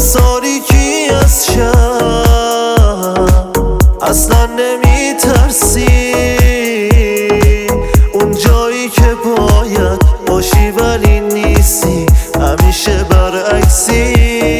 از تاریکی از شب اصلا نمی ترسی، اون جایی که باید باشی ولی نیستی، همیشه برعکسی.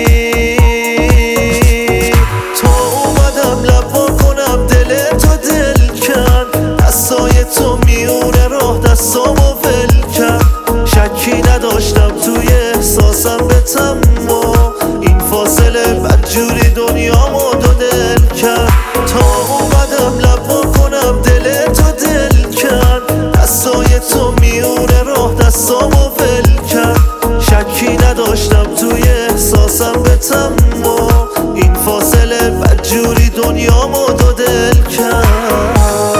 تو اومدم لبا کنم دل تو دل کن، دستای تو میونه راه دستامو ول کرد. شکی نداشتم توی احساسم به تمام، این فاصله بدجوری دنیامو دو دل کرد. تا اومدم لبا کنم دل تو دل کن، دستای تو میونه راه دستامو ول کرد. شکی نداشتم توی احساسم به تمام، این فاصله بدجوری دنیامو دو دل کرد.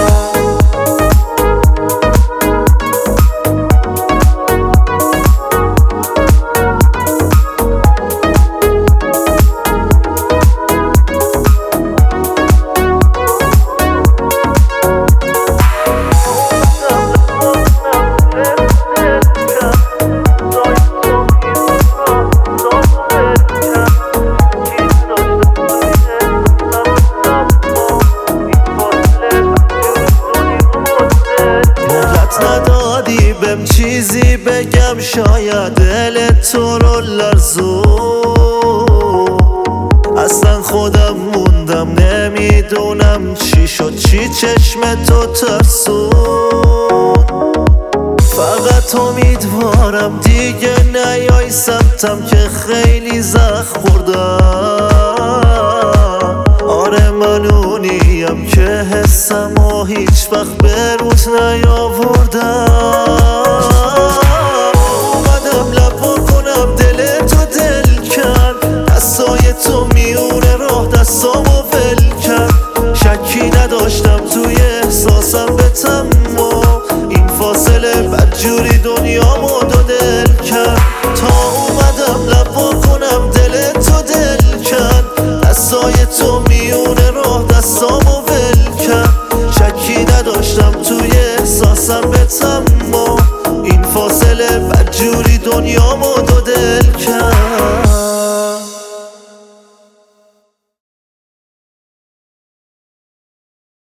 ندادی بهم چیزی بگم، شاید دل تو رو لرزون. اصلا خودم موندم نمیدونم چی شد، چی چشم تو ترسون. فقط امیدوارم دیگه نیای سمتم که خیلی زخم خوردم. آره من اونیم که حسمو هیچ وقت به روت نیاوردم. اومدم لبا کنم دل تو دل کن، دستای تو میونه راه دستامو ول کرد. شکی نداشتم توی احساسم به تمام، این فاصله بدجوری دنیامو دو دل کرد. تا اومدم لبا کنم دل تو دل کن، دستای تو میونه راه دستامو ول کرد. شکی نداشتم توی احساسم به تمام، این فاصله بدجوری دنیامو دو دل کرد.